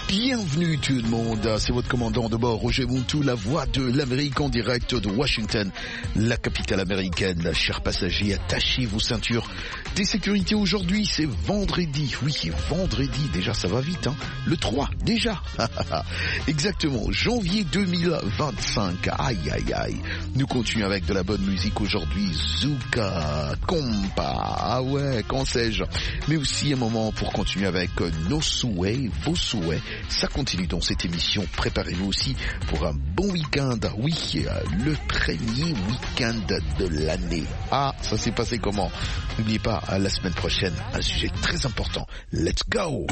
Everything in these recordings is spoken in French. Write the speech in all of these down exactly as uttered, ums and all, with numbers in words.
Bienvenue tout le monde, c'est votre commandant de bord Roger Muntu, la voix de l'Amérique en direct de Washington, la capitale américaine. Chers passagers, attachez vos ceintures de sécurité. Aujourd'hui c'est vendredi, oui vendredi, déjà ça va vite, hein. Le trois déjà, exactement, janvier deux mille vingt-cinq, aïe aïe aïe. Nous continuons avec de la bonne musique aujourd'hui, Zuka, Compa, ah ouais, qu'en sais-je, mais aussi un moment pour continuer avec nos souhaits, vos souhaits. Ça continue dans cette émission. Préparez-vous aussi pour un bon week-end. Oui, le premier week-end de l'année. Ah, ça s'est passé comment? N'oubliez pas, la semaine prochaine, un sujet très important. Let's go!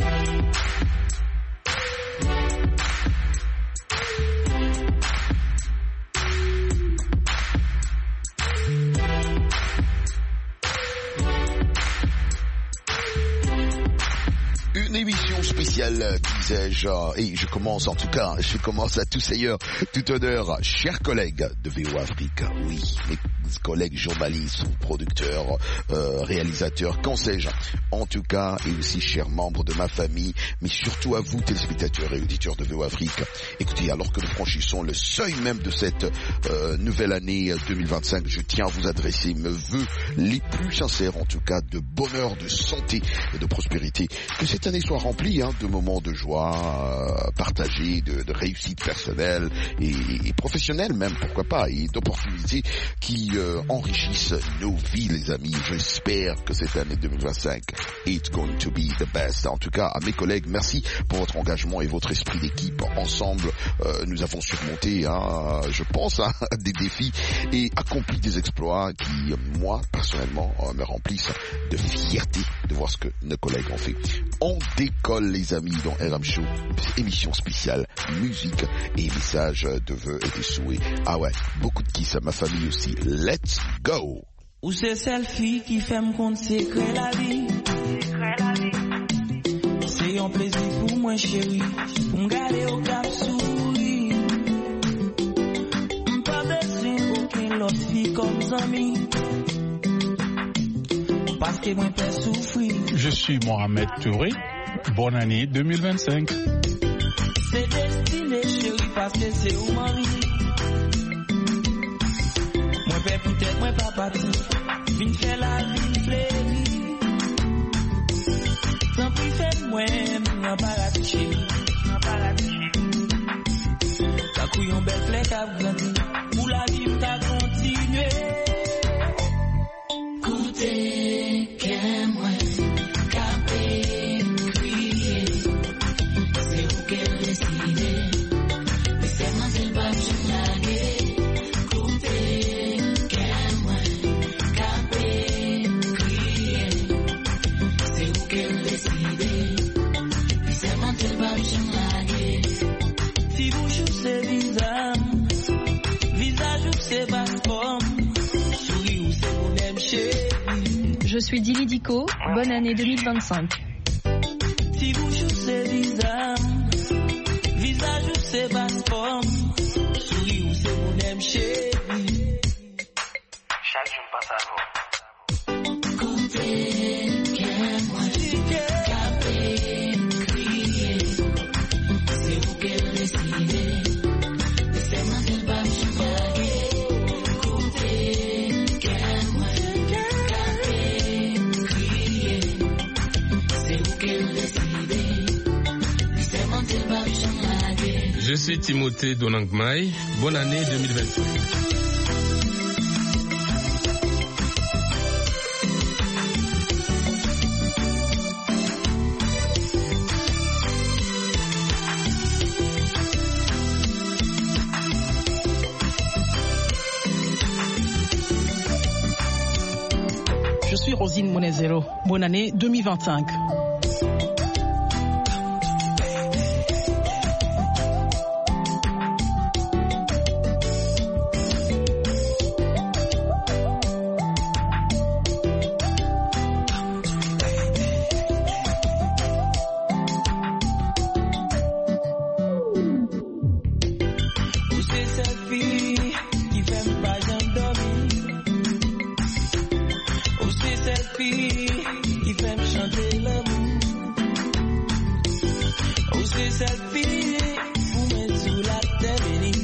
Une émission spéciale, disais-je, et je commence en tout cas, je commence à tous ailleurs, tout honneur, chers collègues de V O Afrique, oui, mes collègues journalistes, producteurs, euh, réalisateurs, qu'en sais-je, en tout cas, et aussi chers membres de ma famille, mais surtout à vous, téléspectateurs et auditeurs de V O Afrique. Écoutez, alors que nous franchissons le seuil même de cette euh, nouvelle année deux mille vingt-cinq, je tiens à vous adresser mes vœux les plus sincères, en tout cas, de bonheur, de santé et de prospérité, que cette année soit remplie hein, de moments de joie euh, partagés, de, de réussite personnelle et, et professionnelle même, pourquoi pas, et d'opportunités qui euh, enrichissent nos vies, les amis. J'espère que cette année deux mille vingt-cinq it's going to be the best. En tout cas, à mes collègues, merci pour votre engagement et votre esprit d'équipe. Ensemble, euh, nous avons surmonté, hein, je pense, hein, des défis et accompli des exploits qui, moi, personnellement, euh, me remplissent de fierté de voir ce que nos collègues ont fait. On décolle les amis dans R M Show, émission spéciale, musique et messages de vœux et de souhaits. Ah ouais, beaucoup de kiss à ma famille aussi. Let's go! Ou c'est celle fille qui fait me compte secret la vie. C'est un plaisir pour moi chérie, pour me garder au cap souris. M'pas besoin aucune autre fille comme ami. Parce que moi peux souffrir. Je suis Mohamed Touré. Bonne année deux mille vingt-cinq. C'est destiné chérie parce que c'est où mari. Moi peux peut-être moi pas parti. Vin faire la vie plaisir. Sans plus faire moi n'a pas la toucher. N'a pas la toucher. La couillon belle flèche a grandi. Pour la vie t'as continué. Écoutez, qu'est moi, capé, crier, c'est vous qu'elle décide, mais c'est moi qui va me blaguer. Écoutez, qu'est moi, capé, crier, c'est vous qu'elle décide, mais c'est moi qui va me blaguer. Si vous jouez visage, visage ou c'est pas comme. Je suis Dili Dico, bonne année deux mille vingt-cinq. Si vous jouez visage, visage ou c'est pas forme, souris ou c'est mon aime chérie. Chaque jour passe à vous. Écoutez, qu'est moi, capé, crier, c'est vous qu'elle décide, mais c'est moi qu'elle va me blaguer. Je suis Timothée Donangmai, bonne année deux mille vingt-cinq. Je suis Rosine Monezero, bonne année deux mille vingt-cinq. Qui fait me chanter l'amour. c'est selfie, ou mettre sous la tête.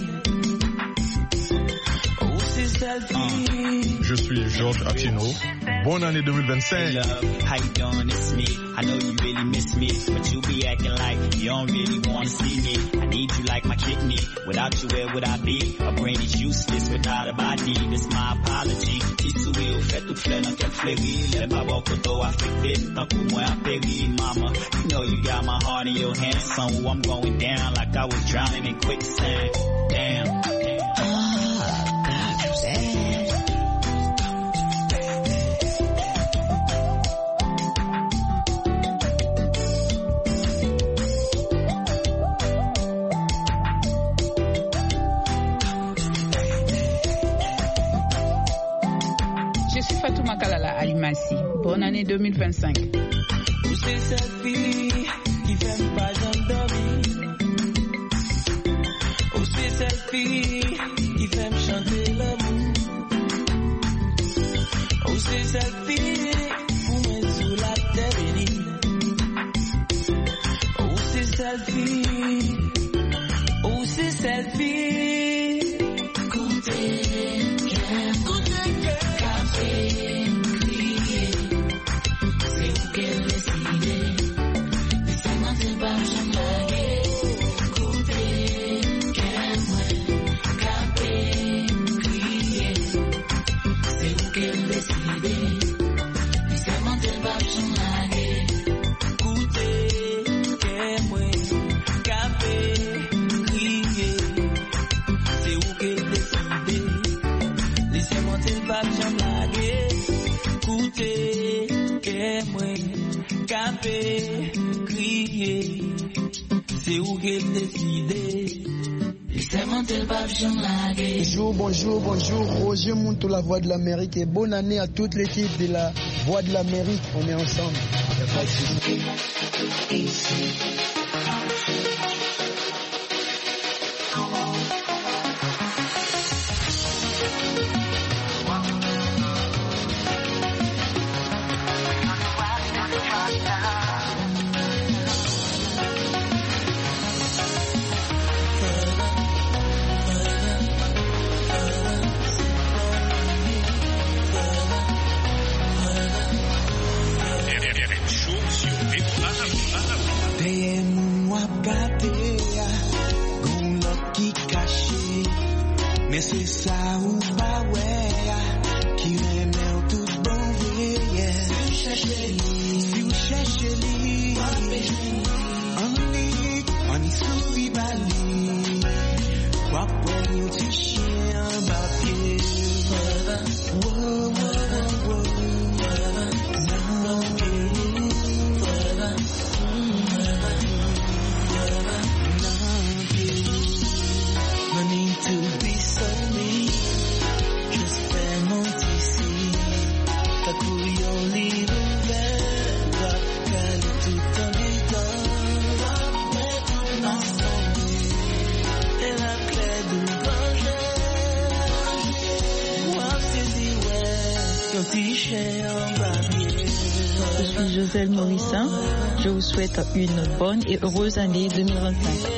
Oh, c'est selfie. Je suis Georges Atino. Bonne année deux mille vingt-cinq. Hey love, how you doing? It's me. I know you really miss me, but you be acting like you don't really wanna see me. I need you like my kidney. Without you, where would I be? My brain is useless without a body. This my apology. Si souris au fait tout fleur dans quel fleury. Let my walk auto affected. Tant que moi péri, mama. You know you got my heart in your hands. So I'm going down like I was drowning in quicksand. Damn. Ah, God, you sad. Bonne année deux mille vingt-cinq. Où c'est cette fille qui fait pas j'endormir? Où c'est cette fille qui fait me chanter l'amour? Où c'est cette fille pour me sous la terre bénie? Où c'est cette fille? Où c'est cette fille? Écoutez, écoutez, café. Bonjour, bonjour, bonjour, Roger Montou, la Voix de l'Amérique, et bonne année à toute l'équipe de la Voix de l'Amérique. On est ensemble. Il n'y a pas de souci. Je suis Joselle Morissin. Je vous souhaite une bonne et heureuse année deux mille vingt-cinq.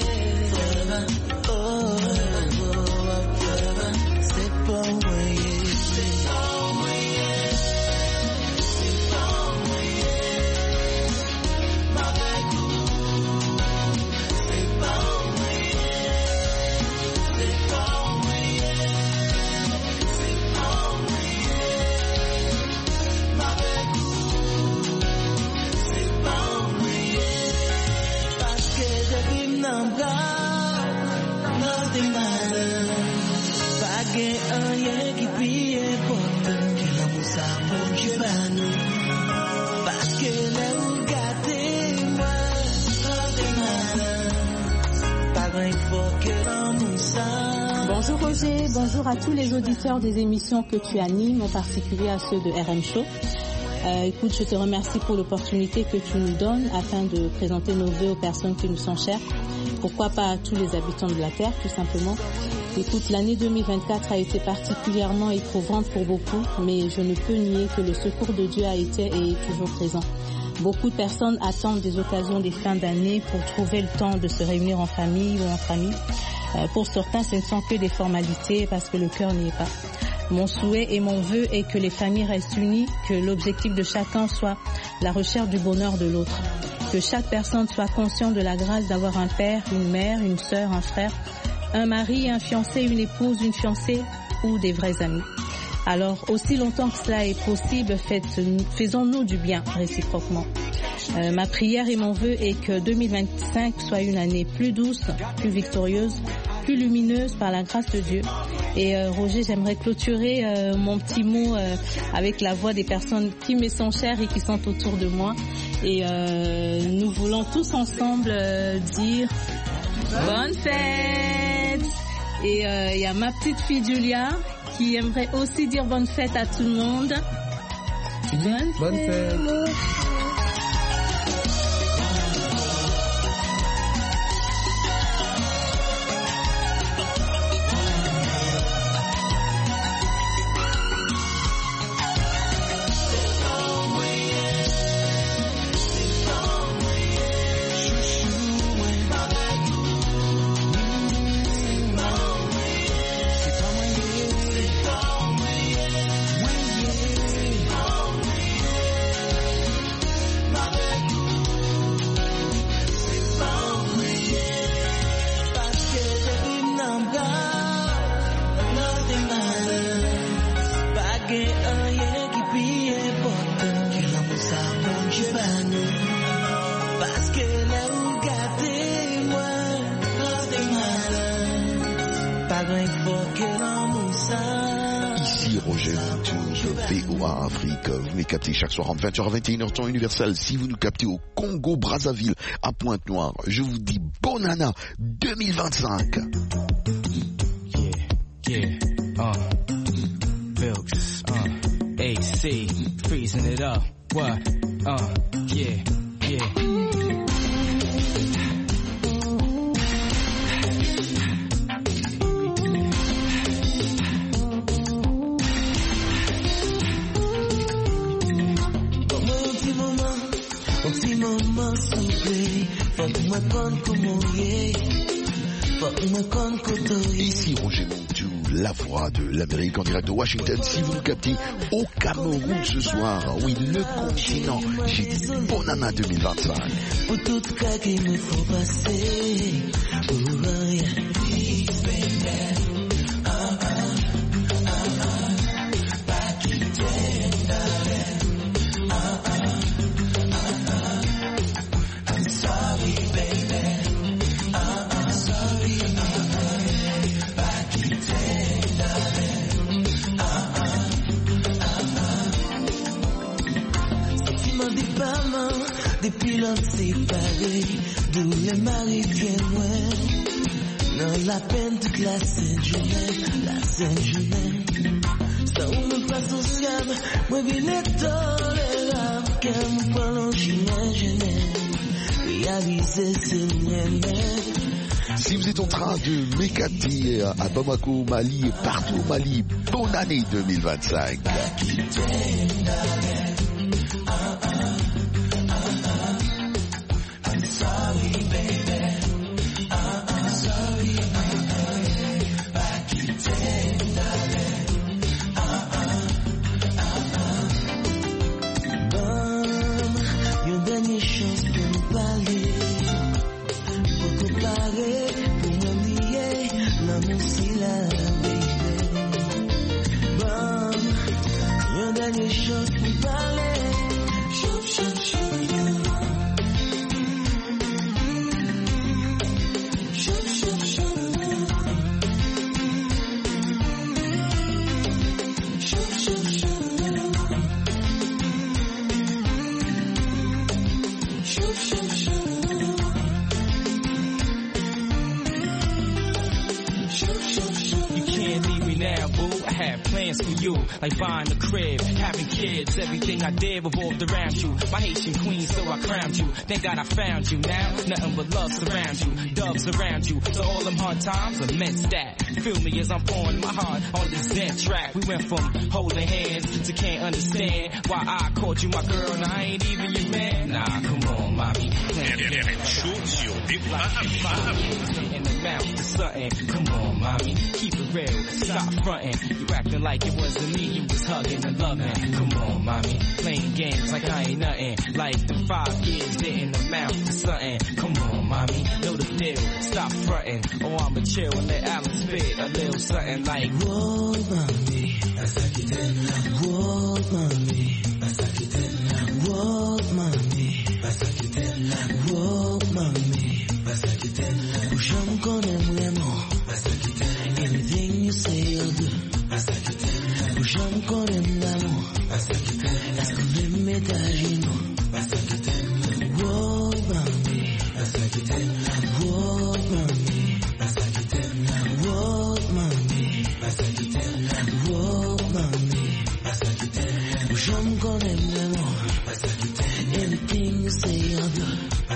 Bonjour Roger, bonjour à tous les auditeurs des émissions que tu animes, en particulier à ceux de R M Show. Euh, écoute, je te remercie pour l'opportunité que tu nous donnes afin de présenter nos vœux aux personnes qui nous sont chères. Pourquoi pas à tous les habitants de la Terre, tout simplement. Écoute, l'année deux mille vingt-quatre a été particulièrement éprouvante pour beaucoup, mais je ne peux nier que le secours de Dieu a été et est toujours présent. Beaucoup de personnes attendent des occasions des fins d'année pour trouver le temps de se réunir en famille ou entre amis. Euh, pour certains, ce ne sont que des formalités parce que le cœur n'y est pas. Mon souhait et mon vœu est que les familles restent unies, que l'objectif de chacun soit la recherche du bonheur de l'autre, que chaque personne soit consciente de la grâce d'avoir un père, une mère, une sœur, un frère, un mari, un fiancé, une épouse, une fiancée ou des vrais amis. Alors, aussi longtemps que cela est possible, faites, faisons-nous du bien réciproquement. Euh, ma prière et mon vœu est que deux mille vingt-cinq soit une année plus douce, plus victorieuse, plus lumineuse par la grâce de Dieu. Et euh, Roger, j'aimerais clôturer euh, mon petit mot euh, avec la voix des personnes qui me sont chères et qui sont autour de moi. Et euh, nous voulons tous ensemble euh, dire bonne fête. Et il euh, y a ma petite fille Julia qui aimerait aussi dire bonne fête à tout le monde. Bonne, bonne fête. fête. Ici Roger Montour de V O A Afrique. Vous m'avez capté chaque soir entre vingt heures et vingt et une heures temps universel. Si vous nous captez au Congo Brazzaville à Pointe-Noire, je vous dis bonne année deux mille vingt-cinq. Yeah, yeah, uh, Bilks, uh, A C, freezing it up, what, uh, yeah, yeah. Ici Roger Montour, la voix de l'Amérique en direct de Washington. Si vous nous captez au Cameroun ce soir, oui, le continent, j'ai dit bonne année deux mille vingt-cinq. Pour tout cas qu'il me faut passer, pour rien vivre. Depuis l'homme séparé, d'où les maris viennent loin. Non, la peine toute la sainte journée, la sainte journée. Ça où me pas sociable, moi bien tolérable, car me parlons j'imagine, réaliser c'est le Si vous êtes en train de m'éclater à Bamako, Mali et partout au Mali, bonne année deux mille vingt-cinq. had plans for you, like buying a crib, having kids. Everything I did revolved around you. My Haitian queen, so I crowned you. Thank God I found you. Now nothing but love surrounds you, doves around you. So all them hard times are meant that. Feel me as I'm pouring my heart on this Zen track. We went from holding hands to can't understand why I called you my girl and I ain't even your man. Nah, come on, mommy. In the mouth to something. Come on, mommy. Keep it real. Stop fronting. You acting like it wasn't me. You was hugging and loving. Come on, mommy. Playing games like I ain't nothing. Like the five years in the mouth to something. Come on, mommy. Know the deal. Stop fronting. Oh, I'ma chill and let Alan spit a little something like, whoa, mommy. Whoa, mommy. Whoa, mommy. Whoa, mommy. J'aime qu'on aime vraiment. Anything you say I'll do. J'aime qu'on aime l'amour. Est-ce que vous aimez ta gino? Whoa, mommy. Whoa, mommy. Whoa, mommy. Whoa, mommy. J'aime qu'on aime l'amour. Anything you say I'll do.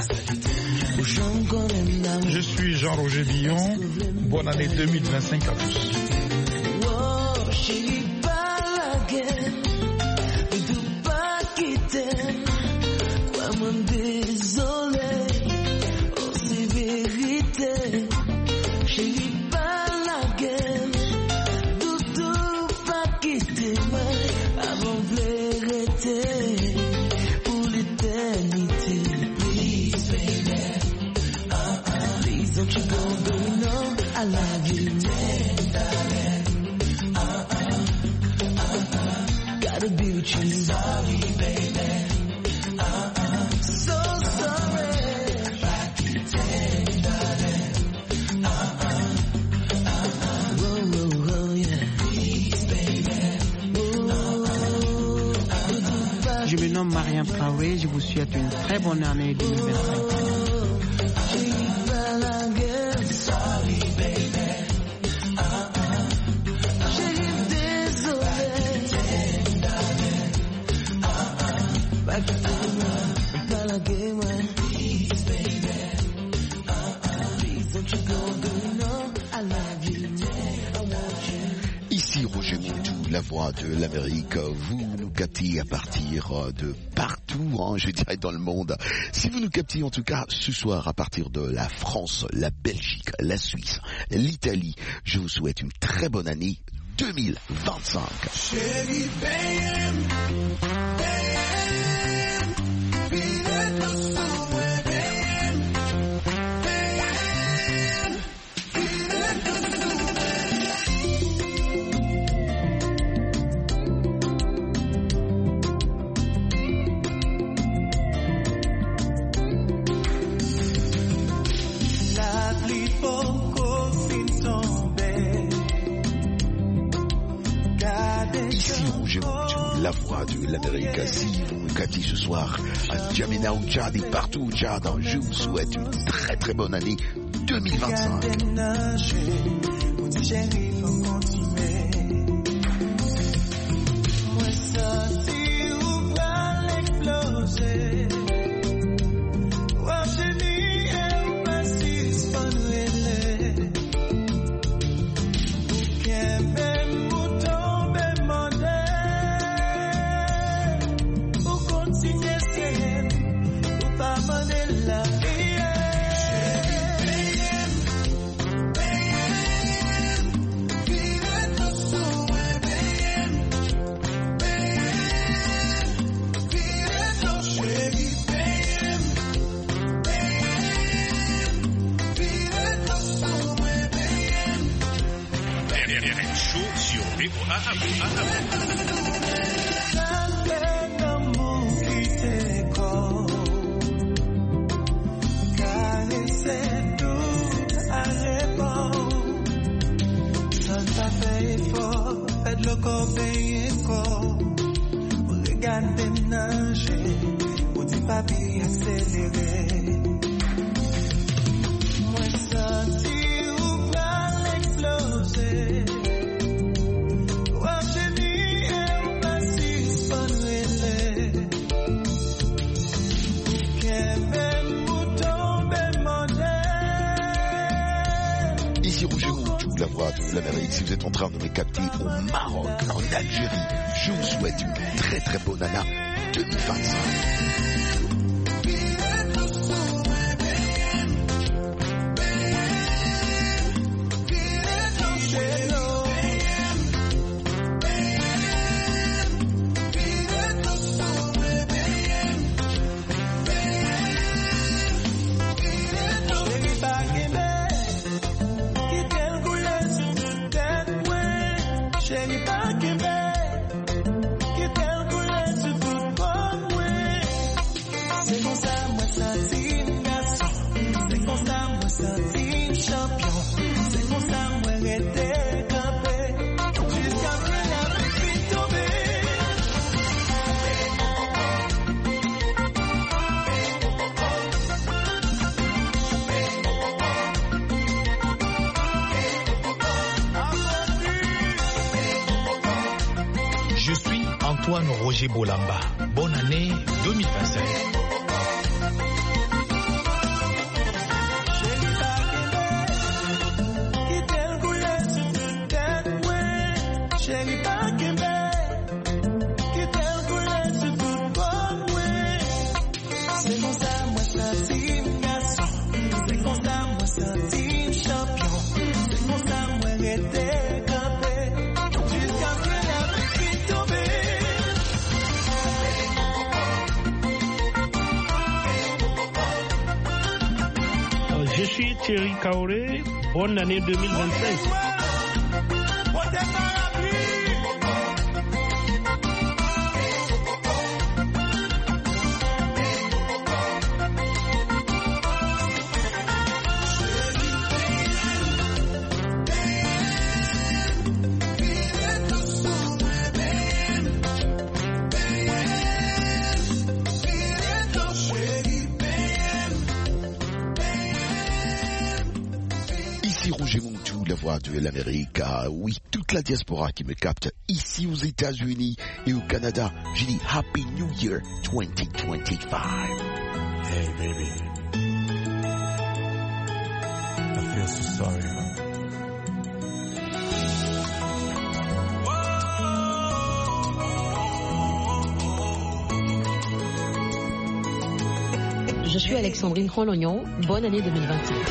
Je suis Jean-Roger Billon. Bonne année deux mille vingt-cinq à tous. Oh, chérie, pas la guerre. Ne doute pas qu'il t'aime. Crois-moi, désolé. Oh, c'est vérité. Chérie, pas la guerre. Ne doute pas qu'il t'aime. Avant de l'arrêter. Pour l'éternité. Please, baby. Don't you go, girl, you know I love you, man, darling. Uh uh, uh uh, gotta be with you. Sorry, baby. Uh uh, so sorry. Back in darling. Uh uh, uh uh, whoa, whoa, whoa, yeah. Please, baby. Whoa, uh uh. Je me nomme Mariam Traoré, je vous souhaite une très bonne année deux mille vingt-cinq. Sorry, baby. Uh-uh. Chérie, désolé. Darling. Uh-uh. Back to the pas la game, ouais. Please, baby. Uh-uh. Please, don't you go, girl, you know I love you, I want you. Ici Roger Moutou, la voix de l'Amérique. Vous nous captez à partir de partout, hein, je dirais dans le monde. Si vous nous captez en tout cas ce soir à partir de la France, la Belgique, la Suisse, l'Italie, je vous souhaite une très bonne année deux mille vingt-cinq. Chérie, babe, babe, pide lo sube, babe, babe, pide lo sube. La pluie poco fin tomber. Ici Roger Moutou, la voix de l'Amérique. Si vous nous captez ce soir à Djamena ou Tchad et partout au Tchad, je vous souhaite une très très bonne année deux mille vingt-cinq. Moi sorti ou pas l'exploser. Moi sorti ou pas l'exploser. Ici Roger Moutou, la voix de l'Amérique. Si vous êtes en train de me capter au Maroc, en Algérie, je vous souhaite une très très bonne année deux mille vingt-cinq. Antoine Roger Bolamba. Bonne année deux mille vingt-cinq. Je suis Thierry Kaoré, bonne année deux mille vingt-cinq. De l'Amérique, ah, oui, toute la diaspora qui me capte ici aux États-Unis et au Canada. J'ai dit Happy New Year twenty twenty-five. Hey baby, I feel so sorry, man. Je suis Alexandrine Rolognon, bonne année deux mille vingt-cinq.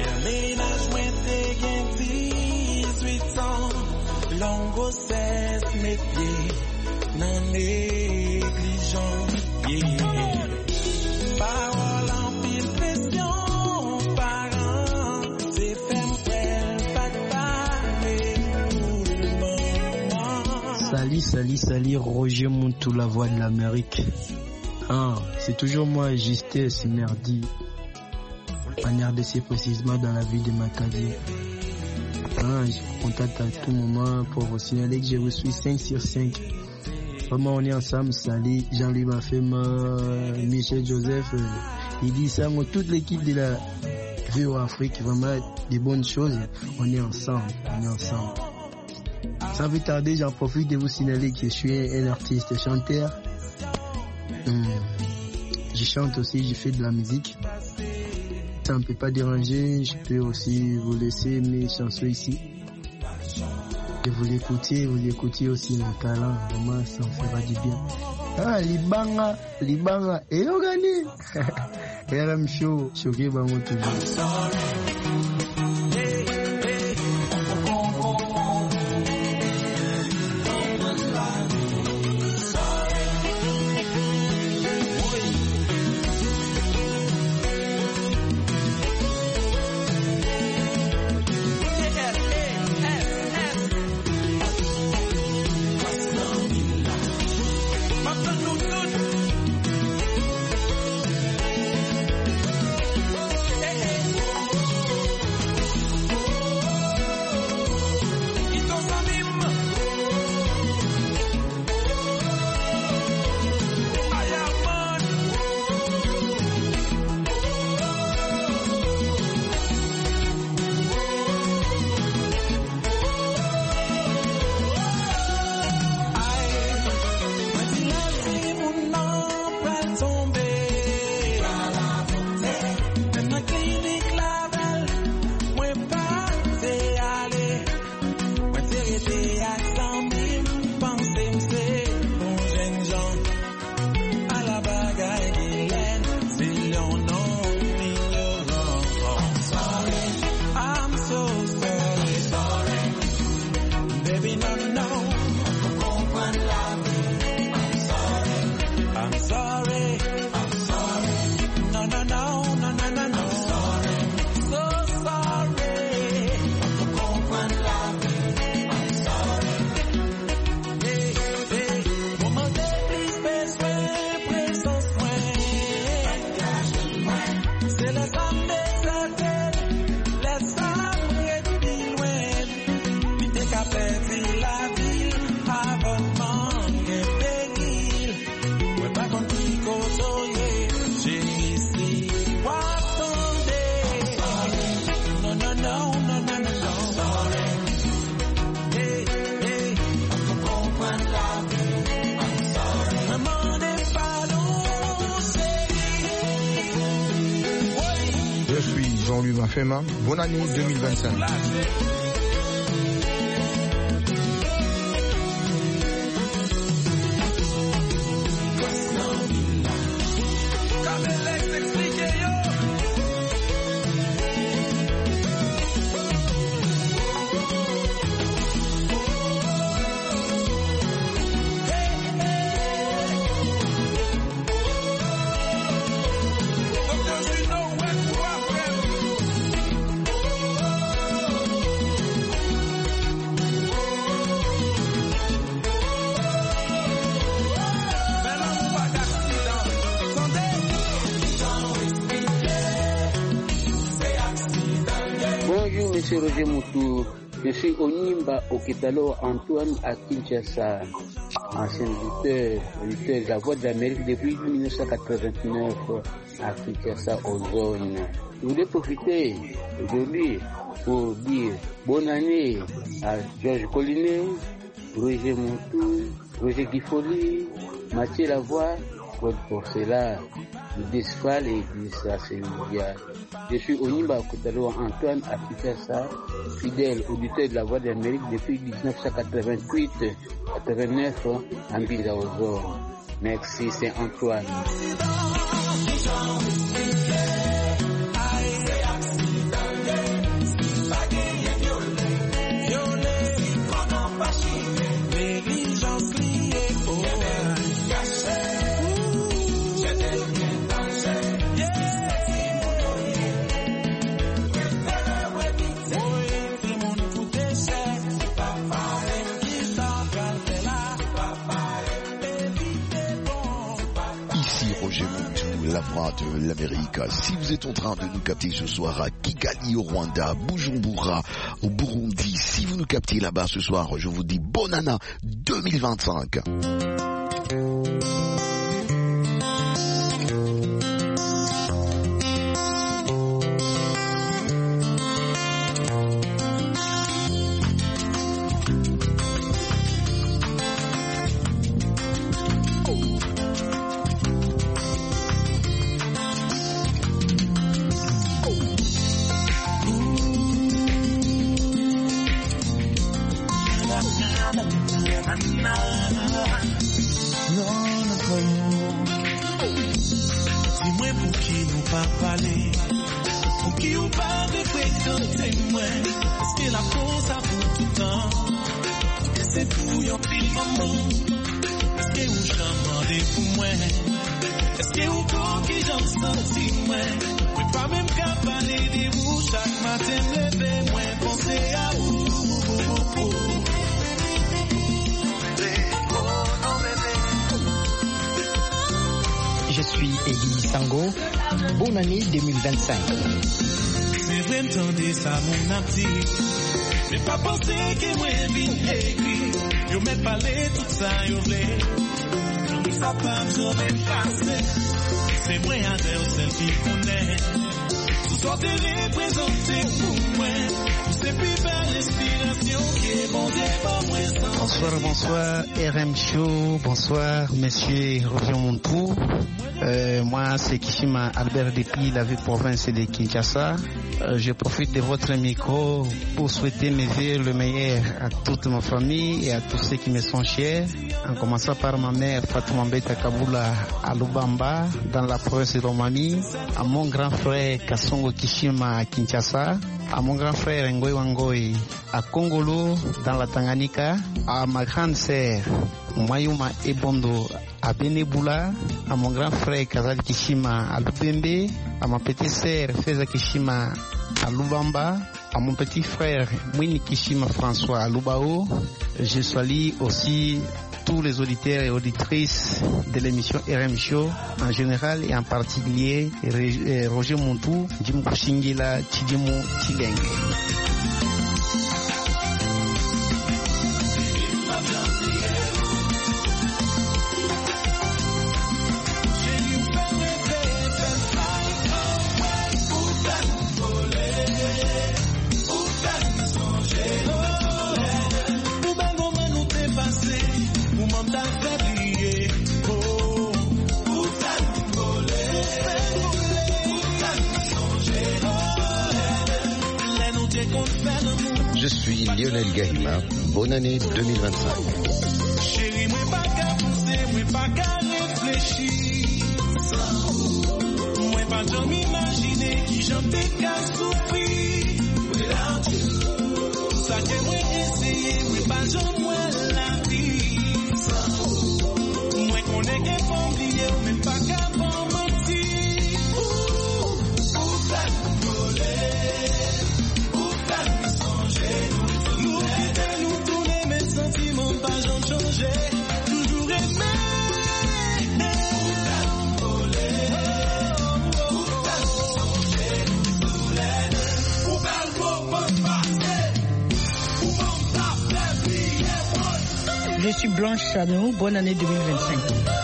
Longo cesse métier non négligent yeah. Parole en pile pression parents c'est fait pas parler tout le monde. Salut salut salut Roger Moutou, la voix de l'Amérique. Ah, c'est toujours moi Justesse Merdi en R D C, précisément dans la ville de Makadi. Ah, je vous contacte à tout moment pour vous signaler que je vous suis cinq sur cinq. Vraiment, on est ensemble. Salut, Jean-Louis Mafema, Michel Joseph. Il dit ça, moi, toute l'équipe de la V O Afrique, vraiment des bonnes choses. On est ensemble, on est ensemble. Sans plus tarder, j'en profite de vous signaler que je suis un artiste chanteur. Hum, je chante aussi, je fais de la musique. Ça ne peut pas déranger, je peux aussi vous laisser mes chansons ici. Et vous l'écoutez, vous l'écoutez aussi mon talent, vraiment ça me fera du bien. Ah, Libanga, Libanga, et Ogani R M Show, choqué bango toujours. Je suis Jean-Louis Mafema. Bonne année deux mille vingt-cinq. Monsieur Roger Moutou, je suis Onimba Okitalo Antoine à Kinshasa, ancien lutteur, lutteur de la Voix de l'Amérique depuis dix-neuf cent quatre-vingt-neuf à Kinshasa aux zones. Je voulais profiter aujourd'hui pour dire bonne année à Georges Collinet, Roger Moutou, Roger Guifoli, Mathieu Lavoie, Claude Porcela, Desfal et Dissa Sévilla. Je suis Onimba Okitalo Antoine à Kinshasa, fidèle auditeur de la Voix d'Amérique depuis dix-neuf cent quatre-vingt-huit quatre-vingt-neuf en Ville aux zones. Merci, c'est Antoine. La Voix de l'Amérique. Si vous êtes en train de nous capter ce soir à Kigali au Rwanda, Bujumbura au Burundi, si vous nous captez là-bas ce soir, je vous dis bonne année deux mille vingt-cinq. Je suis Elie Sango. Bonne année deux mille vingt-cinq. C'est vrai, entendez ça, mon ami. Mais pas penser que moi, bien écrit. Yo m'aide parler tout ça, yo voulez. Nous ça pas besoin de passer. C'est moi, Adèle, celle qui connaît. Vous sortez représenter pour moi. C'est plus belle l'inspiration qui est bon devant moi. Bonsoir, bonsoir, R M Show. Bonsoir, monsieur Roger Montou. Euh, moi, c'est Kishima Albert depuis la ville province de Kinshasa. Euh, je profite de votre micro pour souhaiter mes vœux le meilleur à toute ma famille et à tous ceux qui me sont chers. En commençant par ma mère Fatouma Mbeta Kabula à Lubamba, dans la province de Romani, à mon grand frère Kasongo Kishima à Kinshasa, à mon grand frère Ngoy Wangoy à Kongolo, dans la Tanganyika, à ma grande sœur Mayuma Ebondo à Benebula, à mon grand frère Kazal Kishima à Lubembe, à ma petite sœur Feza Kishima à Lubamba, à mon petit frère Mwini Kishima François à Lubao. Je salue aussi tous les auditeurs et auditrices de l'émission R M Show en général et en particulier Roger Montou, Jim Kushingila, Chidimu Chilenge. Oh, Je suis Lionel Gahima. Bonne année deux mille vingt-cinq. Chérie, moi pas qu'à penser, moi pas qu'à réfléchir. Moi pas jamais imaginer qui j'en t'ai qu'à souffrir. Without you. Ça que moi essayer, moi pas jamais la vie. Moi connais qu'un bon oublier, même pas qu'à bon mentir. Ou t'as volé, ou t'as songer. Nous quitter, nous tourner, mes sentiments pas jamais changer. Toujours aimer. Je suis Blanche Chanou, bonne année deux mille vingt-cinq.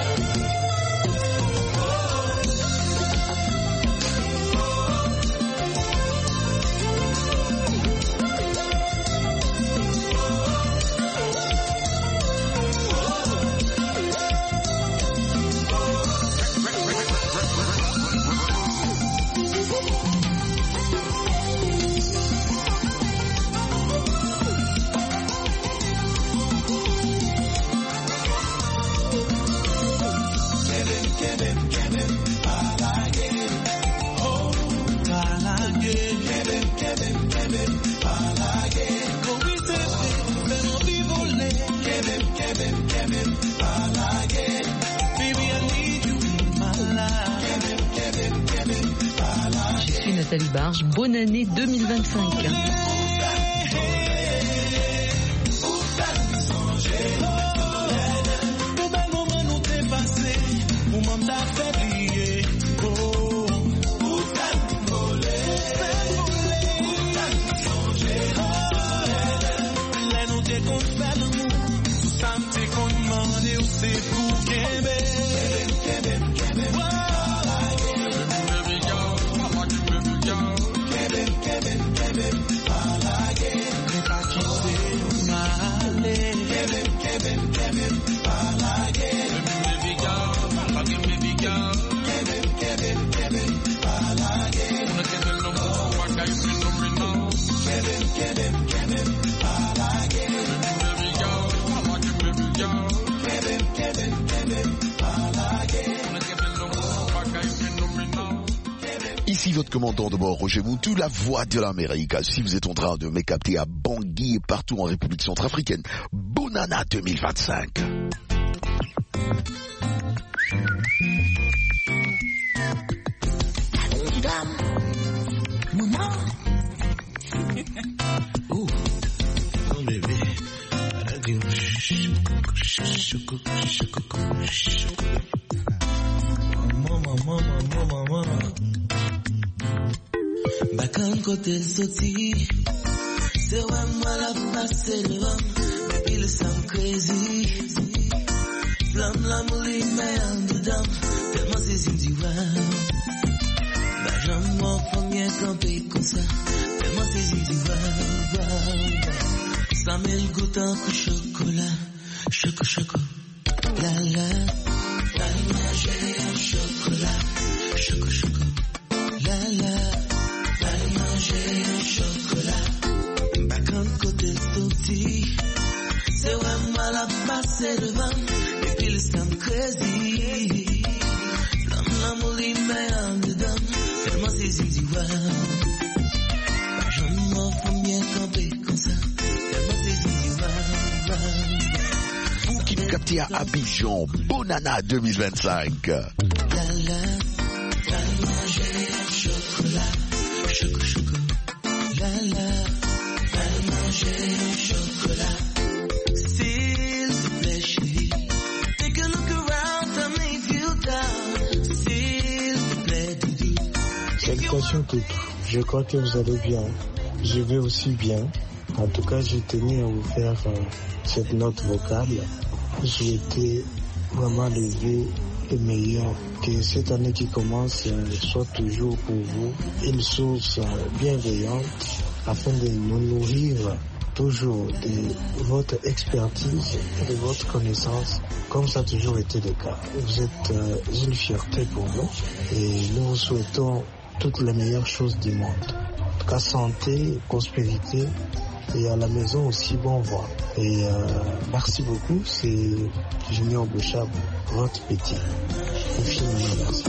Nathalie Barge, bonne année deux mille vingt-cinq. Ici votre commandant de bord, Roger Moutou, la voix de l'Amérique. Si vous êtes en train de me capter à Bangui et partout en République centrafricaine, bonne année deux mille vingt-cinq. Maman. Ooh. Oh baby. Maman, maman, maman, maman. Bakan kote soti, se wè mwa la pase devan, depi le sang crazy. Flam la mouli me an dedam, telman se sim di wow. Ba jam mwa fomye kampe kon sa, telman se sim di wow, wow. Sa me l goutan kou chokola, choko choko, la la. La manje an chokola, choko choko, la la. Manger un chocolat, bakan kote stoti, se wè mwa la pase devan, depi le scam crazy. Flam la mouli me an dedam, telman se zim di wow. Ba jam mwa fomye kampe kon sa, telman se zim di wow, wow. Vous qui nous captez à Abidjan, bonne année deux mille vingt-cinq. La la, la manger un chocolat. Choco, choco, la la, va manger un chocolat. S'il te plaît, chérie, take a look around, tell me if you down. S'il te plaît, Doudou. Salutations toutes, je crois que vous allez bien. Je vais aussi bien. En tout cas, j'ai tenu à vous faire euh, cette note vocale. Souhaiter vraiment lever le meilleur, que cette année qui commence euh, soit toujours pour vous une source euh, bienveillante afin de nous nourrir toujours de votre expertise et de votre connaissance, comme ça a toujours été le cas. Vous êtes euh, une fierté pour nous et nous vous souhaitons toutes les meilleures choses du monde. En tout cas, santé, prospérité Et à la maison aussi, bon vent. Et euh, merci beaucoup, c'est Junior Bouchab, votre petit. Infiniment merci.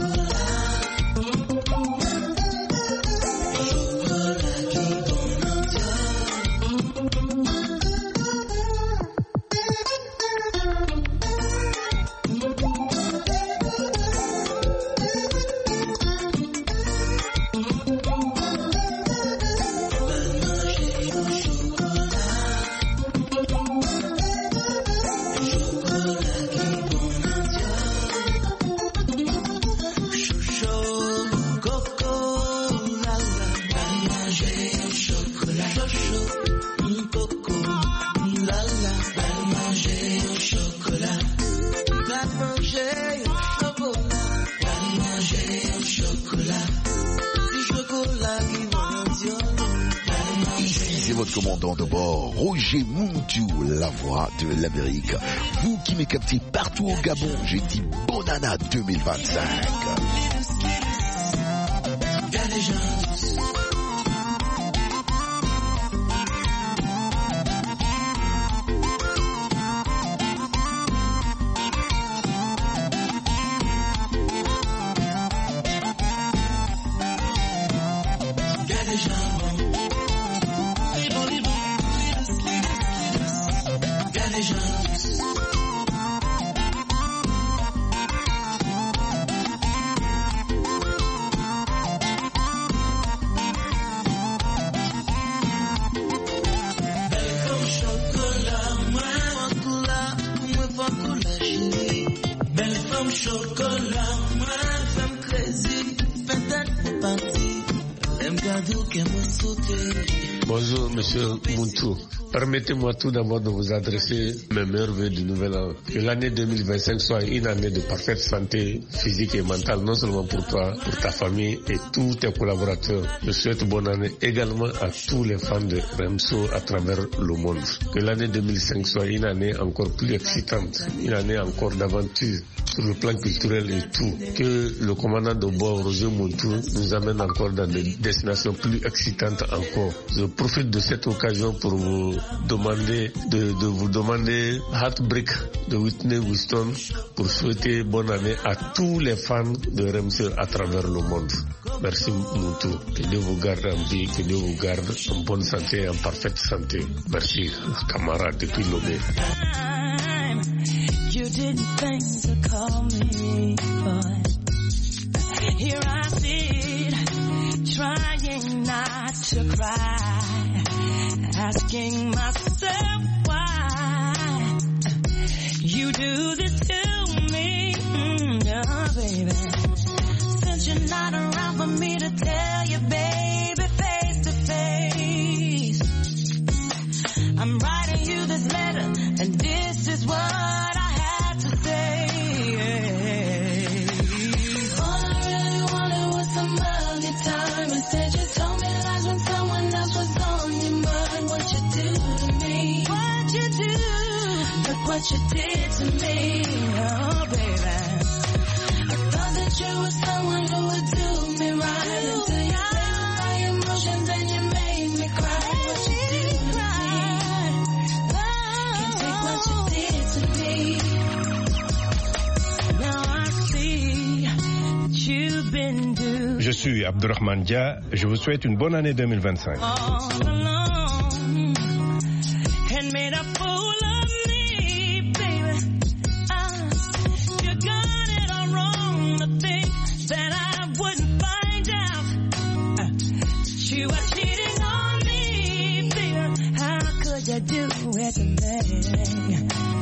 Commandant de bord, Roger Muntu, la voix de l'Amérique. Vous qui me captez partout au Gabon, j'ai dit bonne année deux mille vingt-cinq. Bonjour Monsieur Muntu, permettez-moi tout d'abord de vous adresser mes meilleurs vœux du nouvel an. Que l'année deux mille vingt-cinq soit une année de parfaite santé physique et mentale, non seulement pour toi, pour ta famille et tous tes collaborateurs. Je souhaite bonne année également à tous les fans de Remso à travers le monde. Que l'année deux mille cinq soit une année encore plus excitante, une année encore d'aventure sur le plan culturel et tout. Que le commandant de bord Roger Muntu nous amène encore dans des destinations plus excitantes encore. Je profite de cette occasion pour vous demander de, de vous demander Heartbreak de Whitney Houston pour souhaiter bonne année à tous les fans de Remso à travers le monde. Merci Muntu. Que Dieu vous garde en vie, que Dieu vous garde en bonne santé et en parfaite santé. Merci camarade depuis Lomé. You didn't think to call me, but here I sit, trying not to cry, asking myself why you do this to me, mm, oh baby. Since you're not around for me to tell you, baby, face to face, I'm writing you this letter, and this is what what you did to me, oh baby. I thought that you were someone who would do me right until you played with my emotions and you made me cry. What you did to me, can't take what you did to me. Now I see that you've been due. Je suis Abdurrahman Dia, je vous souhaite une bonne année deux mille vingt-cinq. All alone, and made a fool of me, baby. Uh, you got it all wrong to think that I wouldn't find out uh, that you were cheating on me, baby. How could you do it to me?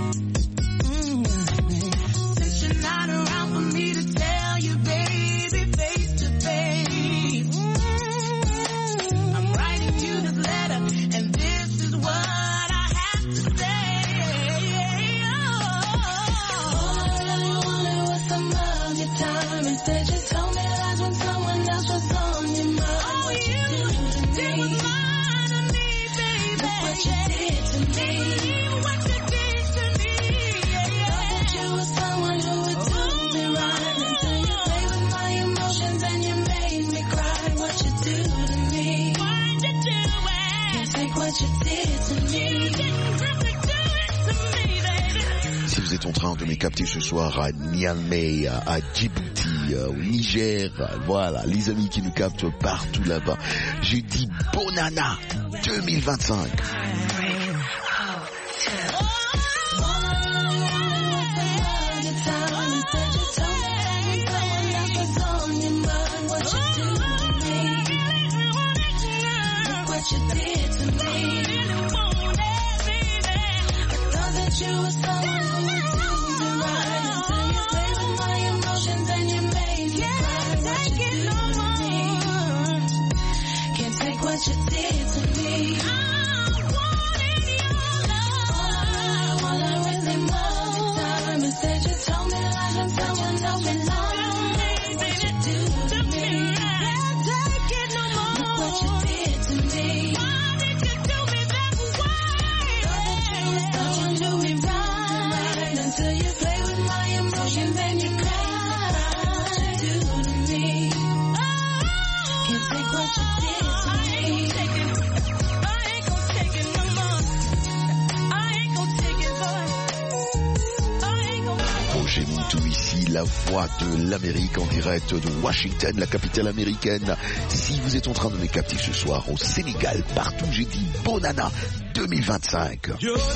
Mm, since you're not around for me to tell you, baby, face to face, mm, I'm writing you this letter, and this is what I have to say. Oh, all I really wanted was some of your time. Instead, you told me lies when someone else was on your mind. Oh, what you did was mine to me, baby. Look what you did to me. What you did to me. Yeah, yeah. I thought that you were someone who would do me right until you played with my emotions and you made me cry. What you do to me. Why'd you do it? Can't take what you did vous êtes en train de me capter ce soir à Niamey, à Djibouti, au Niger, voilà, les amis qui nous captent partout là-bas. Je dis Bonana deux mille vingt-cinq. You did to me. I thought that you were someone who would do me right until you play with my emotions and you made me cry. What you do to me, can't take what you did to me. I wanted your love. All I really want time is that you told me lies and someone told me lies. What you do to me, can't take it no more. Look what you did to me. Until you play with my emotions and you cry. What you do to me, can't take what you did to me. I ain't gon' take it no more. I ain't gon' take it, boy. I ain't gon' Roger Muntu ici, la voix de l'Amérique en direct de Washington, la capitale américaine. Si vous êtes en train de me capter ce soir au Sénégal, partout, j'ai dit Bonana deux mille vingt-cinq.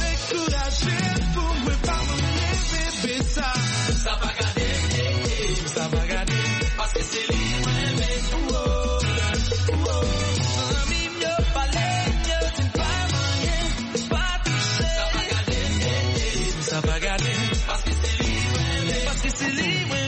Ça va garder, ça va garder, parce que c'est lui qui m'aime. Ami mieux parler, mieux tu ne pas manger, pas toucher. Ça va garder, ça va garder, parce que c'est lui qui m'aime, parce que c'est lui qui m'aime.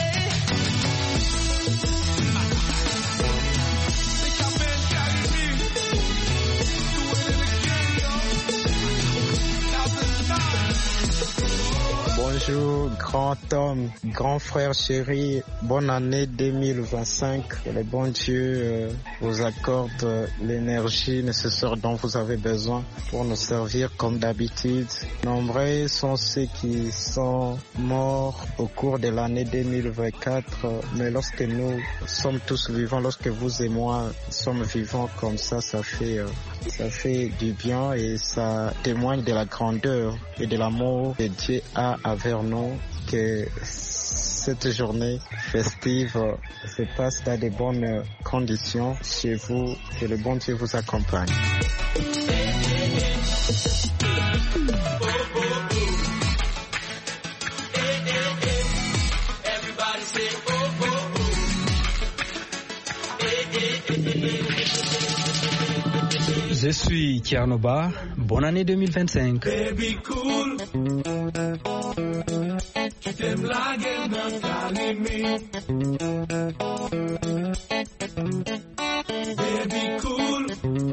Bonjour, grand homme, grand frère chéri, bonne année deux mille vingt-cinq. Que le bon Dieu euh, vous accorde euh, l'énergie nécessaire dont vous avez besoin pour nous servir comme d'habitude. Nombreux sont ceux qui sont morts au cours de l'année deux mille vingt-quatre, euh, mais lorsque nous sommes tous vivants, lorsque vous et moi sommes vivants comme ça, ça fait, euh, ça fait du bien et ça témoigne de la grandeur et de l'amour que Dieu a envers nous, que cette journée festive se passe dans de bonnes conditions chez vous, que le bon Dieu vous accompagne. Je suis Tiernoba, bonne année deux mille vingt-cinq. Baby cool, tu t'aimes la gueule d'un calimé. Baby cool,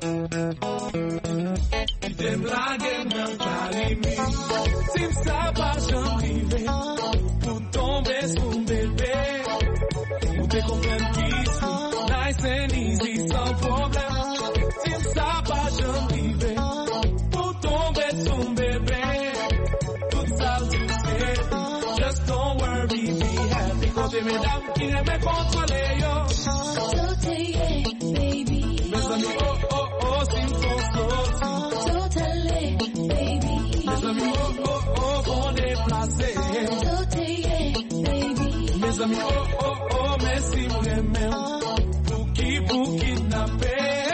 tu t'aimes la gueule d'un calimé. Si ça va j'arriver pour tomber sur bébé, ou te comprendre qui c'est, nice and easy sans problème. Ça va j'arriver pour tomber sur bébé. Tout ça tu sais, just don't worry, be happy. Côté mesdames qui aiment contrôler yo. Totally, baby. Mes amis, oh oh oh, s'il faut sortir. Totally, baby. Mes amis, oh oh oh, vont déplacer. Totally, baby. Mes amis, oh oh oh, mais si vous aimez, pour qui, pour kidnapper.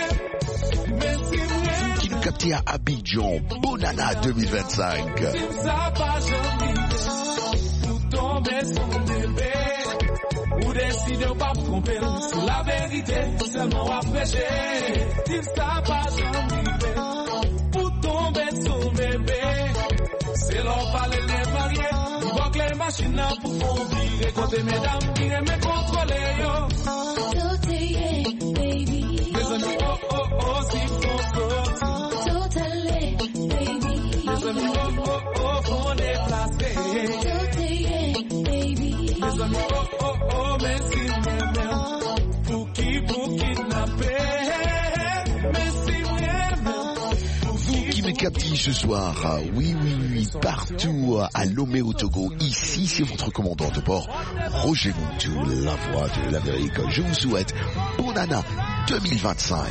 Capté à Abidjan, Bonana deux mille vingt-cinq. Ça va jamais pour tomber sur bébé, ou décider ou pas tromper, c'est la vérité, seulement à pécher. Ça va jamais pour tomber sur bébé, c'est leur parler les barrières, ils voient que les machines pour conduire, côté mesdames qui aiment contrôler yo. Totally, baby. Les amis, oh oh oh, si faut sortir. Totally, baby. Les amis, oh oh oh, faut déplacer. Totally, baby. Les amis, oh oh oh, mais si m'aime, pour qui, pour kidnapper. Mais si m'aime, vous qui me captez ce soir, oui, oui, oui, partout à Lomé au Togo, ici c'est votre commandant de bord, Roger Muntu, la voix de l'Amérique. Je vous souhaite Bonana deux mille vingt-cinq.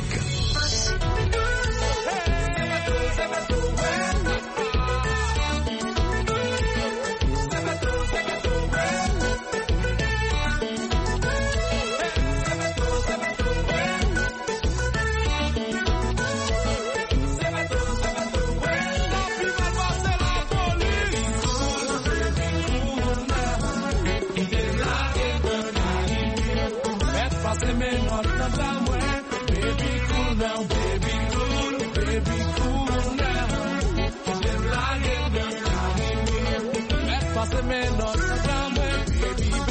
passer mes notes dans ta main. Baby cool now, baby cool, baby cool now. J'aime la gueule de ta vie. Laisse passer mes notes dans ta main, baby, baby.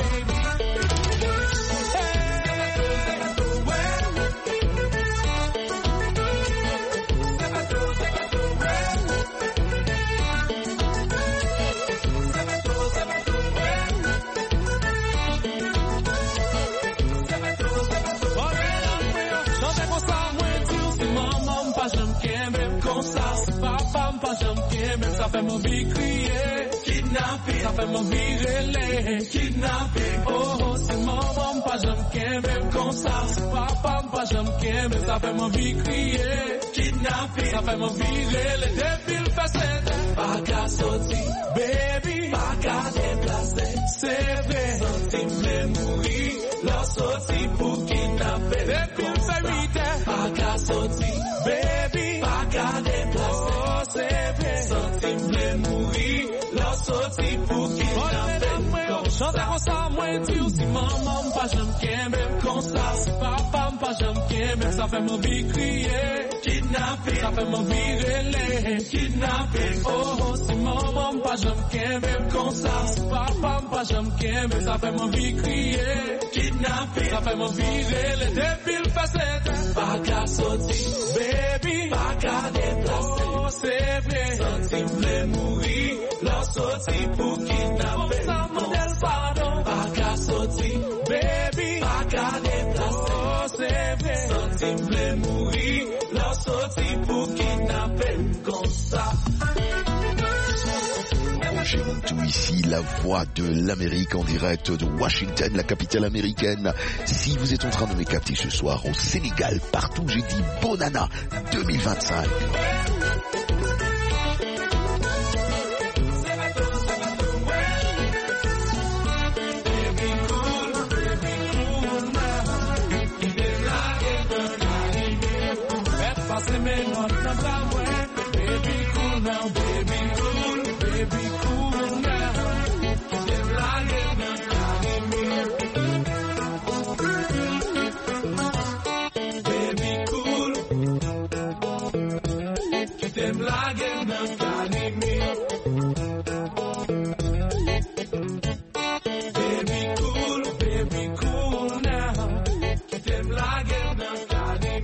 Ça fait mon vie crier, kidnappé, ça fait mon vie relais, kidnappé. Oh, oh, c'est maman, pas j'aime qu'aime, même comme ça, c'est papa, pas j'aime qu'aime, ça fait mon vie crier, kidnappé, ça fait mon vie relais. Depuis le passé, pas qu'à sortir, baby, pas qu'à déplacer, c'est vrai, sorti, m'l'ai mourir, leur sorti pour kidnapper. Depuis le fait huit heures, pas qu'à sortir, baby, pas qu'à déplacer, oh, c'est vrai, sorti, m'l'ai mourir, leur sorti pour kidnapper. Chante comme ça, moi, dis si maman, pas j'aime qu'aime, même comme ça, si papa, pas j'aime qu'aime, ça fait mon vie crier, kidnappé, ça fait mon vie relais, kidnappé. Oh, oh, si maman, pas j'aime qu'aime, même comme ça, si papa, pas j'aime qu'aime, ça fait mon vie crier, kidnappé, ça fait mon vie relais. Depuis le passé, pas qu'à sortir, baby, pas qu'à déplacer, oh, c'est vrai, sorti, m'l'ai mourir, leur sorti pour kidnapper. Pardon, pas qu'à sortir, baby, pas qu'à déplacer, oh, c'est vrai, sorti, m'l'ai mourir, leur sorti pour kidnapper, comme ça. Roger Muntu ici, la voix de l'Amérique en direct de Washington, la capitale américaine. Si vous êtes en train de me capter ce soir au Sénégal, partout, j'ai dit Bonana deux mille vingt-cinq. Passer mes notes dans ta main, baby cool now, baby cool, baby cool now. J'aime la gueule de ta baby cool. Tu t'aimes la gueule de ta baby cool, baby cool now. Tu t'aimes la gueule de ta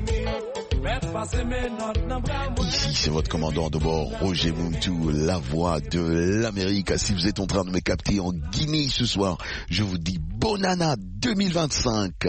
Ici, c'est votre commandant de bord, Roger Muntu, la voix de l'Amérique. Si vous êtes en train de me capter en Guinée ce soir, je vous dis Bonana deux mille vingt-cinq.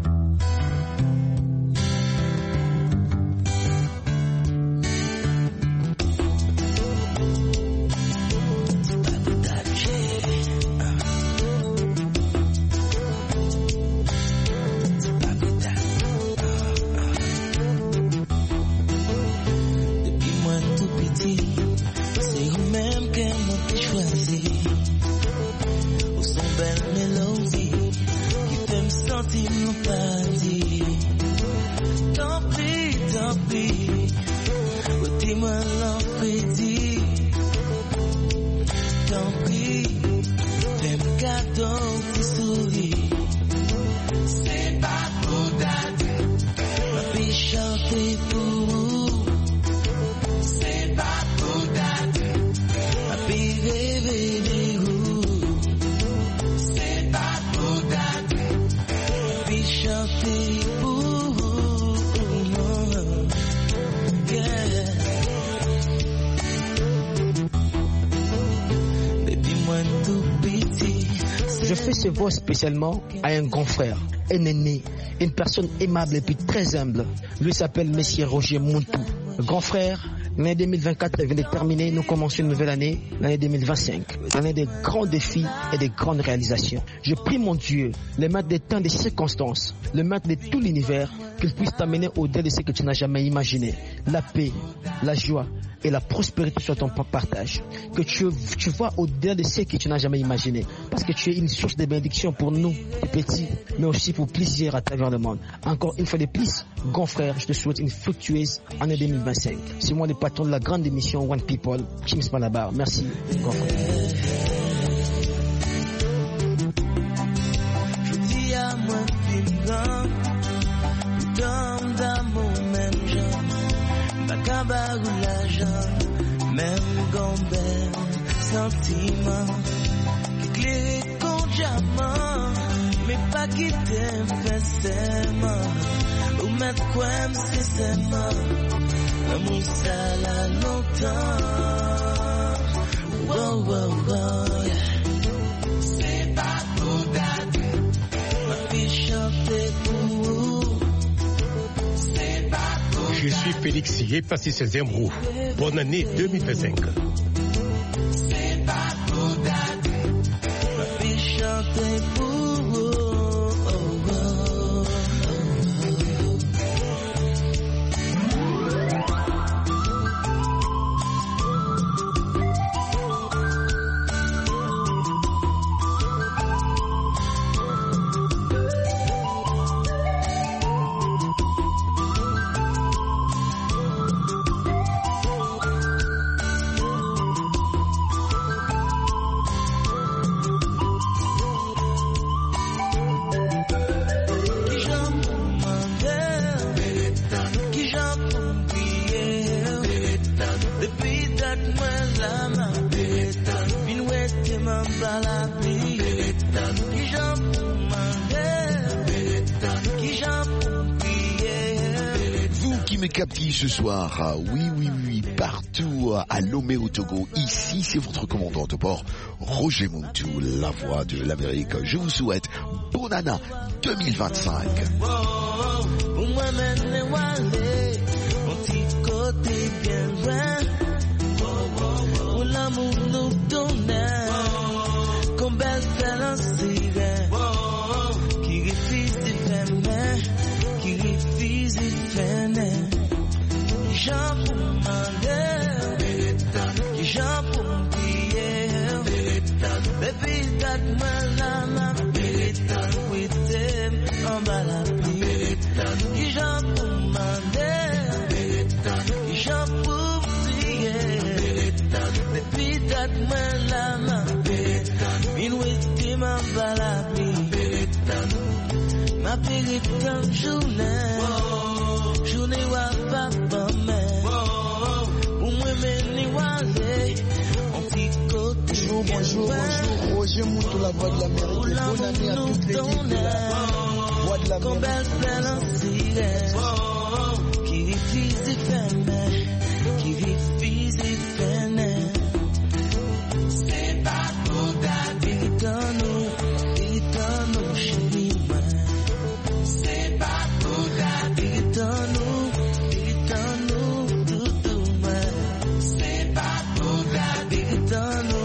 Je fais ce voix spécialement à un grand frère, un aîné, une personne aimable et puis très humble. Lui s'appelle Monsieur Roger Muntu. Grand frère, l'année deux mille vingt-quatre vient de terminer, nous commençons une nouvelle année, l'année deux mille vingt-cinq. L'année des grands défis et des grandes réalisations. Je prie mon Dieu, le maître des temps, des circonstances, le maître de tout l'univers, qu'il puisse t'amener au-delà de ce que tu n'as jamais imaginé. La paix, la joie et la prospérité sur ton partage. Que tu, tu vois au-delà de ce que tu n'as jamais imaginé. Parce que tu es une source de bénédiction pour nous, les petits, mais aussi pour plusieurs à travers le monde. Encore une fois de plus, grand frère, je te souhaite une fructueuse année deux mille vingt-cinq. C'est moi le patron de la grande émission One People, James Malabar. Merci, grand frère. Je dis à moi, Kabarou l'argent, même gombel, sentiment, qui claire comme diamant, mais pas qui t'aime forcément, ou mettre quoi sincèrement, l'amour ça là longtemps, wow wow wow, c'est pas pour dater, ma fille chanter pour vous, c'est pas pour Je suis Félix Yepassi Zembrou. Bonne année deux mille vingt-cinq. c'est pas pour dater, ma fille chanter pour vous. Capti ce soir, oui oui oui, partout à Lomé au Togo, ici c'est votre commandant de bord, Roger Muntu, la voix de l'Amérique. Je vous souhaite bonne année deux mille vingt-cinq. Jean pour demander, Jean pour me prier, baby that my lama, with them en bas la pluie. Jean pour demander, Jean pour prier, baby that my lama, with them en bas la pluie. Ma périte comme journée, journée wa papa. Bonjour, bonjour, bonjour, Roger Muntu, la voix de l'Amérique. Bonne année à toute l'équipe de la voix de l'Amérique. Qui refuse de fermer, qui refuse de fermer. C'est pas pour dater, irritons-nous, irritons-nous, chérie, c'est pas pour dater, irritons-nous, irritons-nous, tout, c'est pas pour dater, irritons-nous.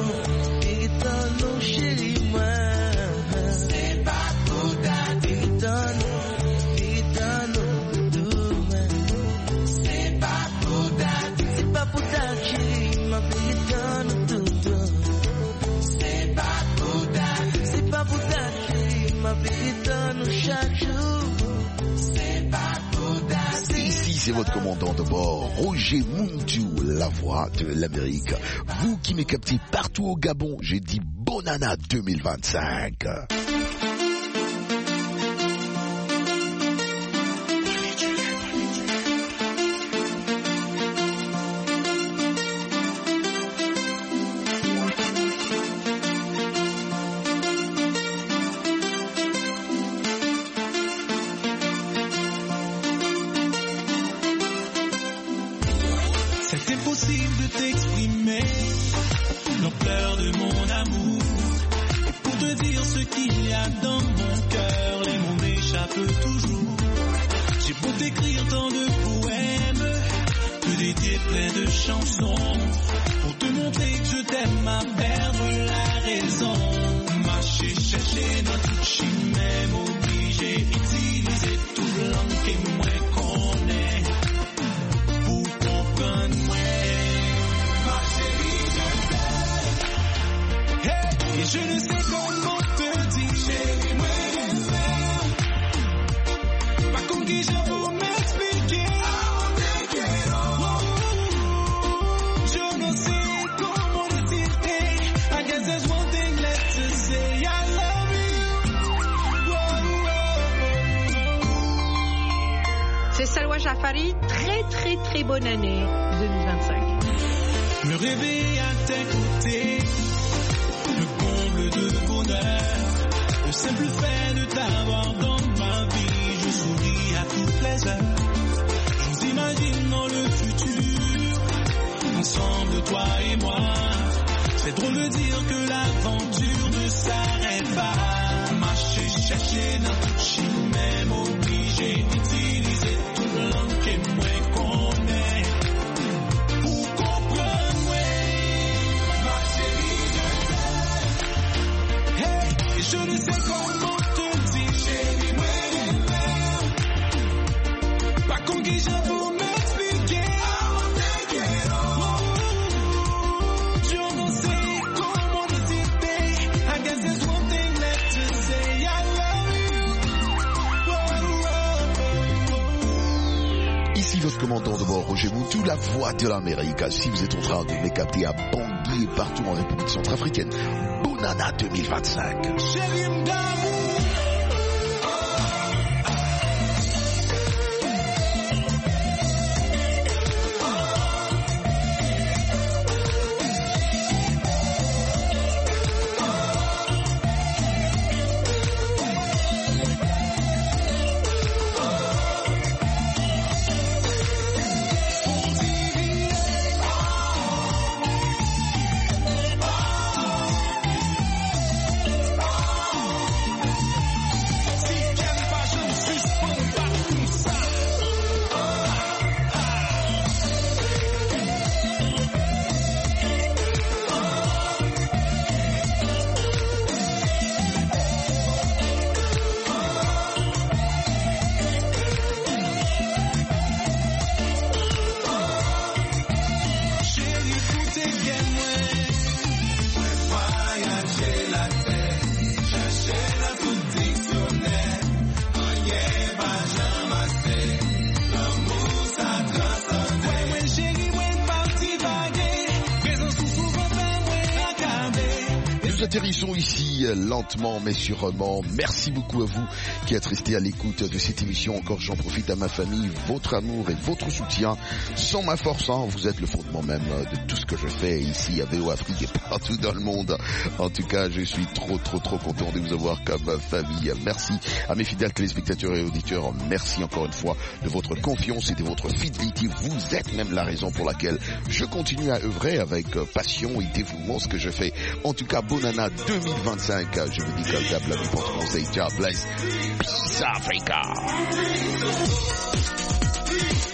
Ici, c'est votre commandant de bord, Roger Muntu, la voix de l'Amérique. Vous qui me captez partout au Gabon, j'ai dit bonne année deux mille vingt-cinq. très très bonne année deux mille vingt-cinq. Me réveiller à tes côtés, le comble de bonheur, le simple fait de t'avoir dans ma vie, je souris à toutes les heures. Je nous imagine dans le futur, ensemble toi et moi. C'est drôle de dire que l'aventure ne s'arrête pas. Marcher, chercher, n'importe même obligé d'utiliser toute langue que moi connais. Pour comprendre, ma chérie, je t'aime. Hey, et je ne sais comment te dire, chérie, moi, pas qu'on guise pour m'expliquer. Ici votre commandant de bord, Roger Moutou, la voix de l'Amérique. Si vous êtes en train de me capter à Bangui et partout en République centrafricaine, bonne année deux mille vingt-cinq. Atterrissons ici lentement mais sûrement. Merci beaucoup à vous qui êtes restés à l'écoute de cette émission. Encore j'en profite à ma famille, votre amour et votre soutien. Sans ma force, hein, vous êtes le fondement même de tout ce que je fais ici à V O Afrique et partout dans le monde. En tout cas, je suis trop trop trop content de vous avoir comme famille. Merci à mes fidèles téléspectateurs et auditeurs. Merci encore une fois de votre confiance et de votre fidélité. Vous êtes même la raison pour laquelle je continue à œuvrer avec passion et dévouement ce que je fais. En tout cas, bonne année deux mille vingt-cinq, je vous dis que God bless, votre conseil, God bless, Peace Africa.